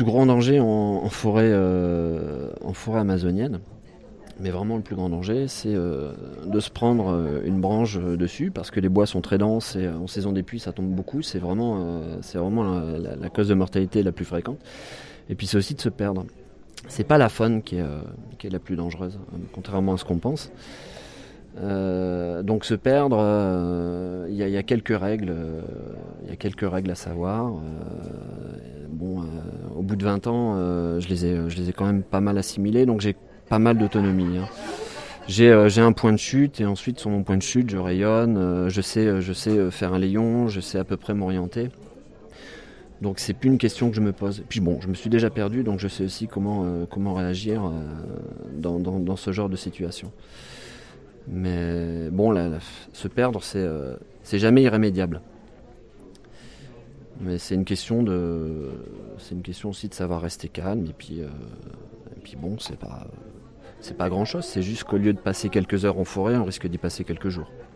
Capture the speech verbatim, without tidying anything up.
plus grand danger en, en, forêt, euh, en forêt amazonienne, mais vraiment le plus grand danger, c'est euh, de se prendre une branche dessus, parce que les bois sont très denses et en saison des pluies ça tombe beaucoup, c'est vraiment, euh, c'est vraiment la, la, la cause de mortalité la plus fréquente. Et puis c'est aussi de se perdre. C'est pas la faune qui est, euh, qui est la plus dangereuse, contrairement à ce qu'on pense. Euh, donc se perdre, il euh, y, y a quelques règles, il euh, y a quelques règles à savoir. Euh, bon, euh, au bout de vingt ans, euh, je les ai, je les ai quand même pas mal assimilés, donc j'ai pas mal d'autonomie. Hein. J'ai, euh, j'ai un point de chute et ensuite sur mon point de chute, je rayonne, euh, je sais, je sais faire un layon, je sais à peu près m'orienter. Donc c'est plus une question que je me pose. Puis bon, je me suis déjà perdu, donc je sais aussi comment, euh, comment réagir euh, dans, dans, dans ce genre de situation. Mais bon, là, là, se perdre, c'est, euh, c'est jamais irrémédiable. Mais c'est une question de, c'est une question aussi de savoir rester calme. Et puis, euh, et puis bon, c'est pas, c'est pas grand-chose. C'est juste qu'au lieu de passer quelques heures en forêt, on risque d'y passer quelques jours.